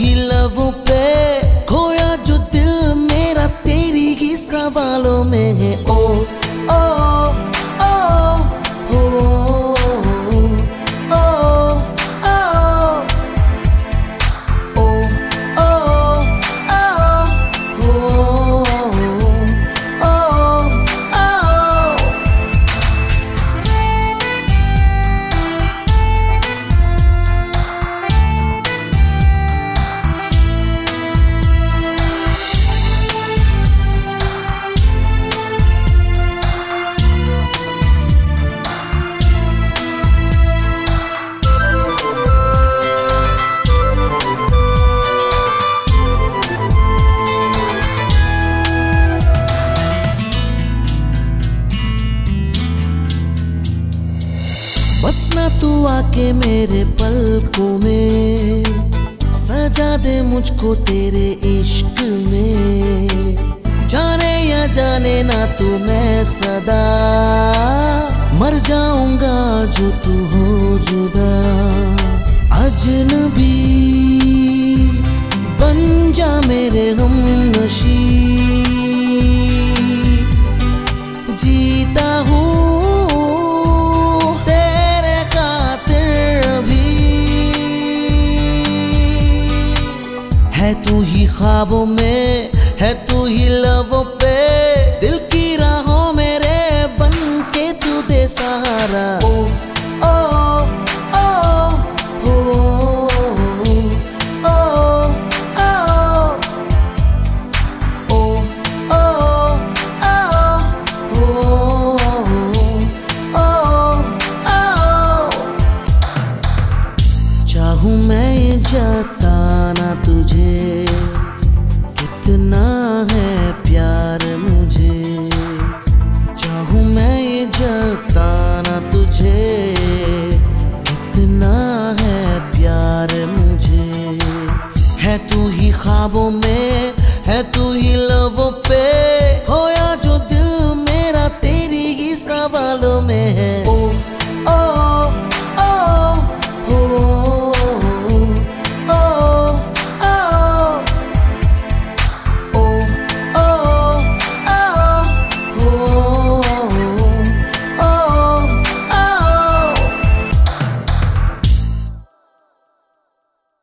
ही लबों पे खोया जो दिल मेरा तेरी ही सवालों में है। ओ ओ ओ ओ ओ बस ना तू आके मेरे पलकों में सजा दे मुझको तेरे इश्क में। जाने या जाने ना तू मैं सदा मर जाऊंगा जो तू हो जुदा। अजनबी बन जा मेरे हमनशी, जीता हूँ है तू ही ख्वाबों में, है तू ही लबों पे, दिल की राहों मेरे बन के तू दे सहारा। ओ ओ ओ ओ ओ ओ ओ ओ। चाहूं मैं जताना तुझे कितना है प्यार मुझे, चाहूं मैं ये जताना तुझे कितना है प्यार मुझे। है तू ही ख्वाबों में, है तू ही लबों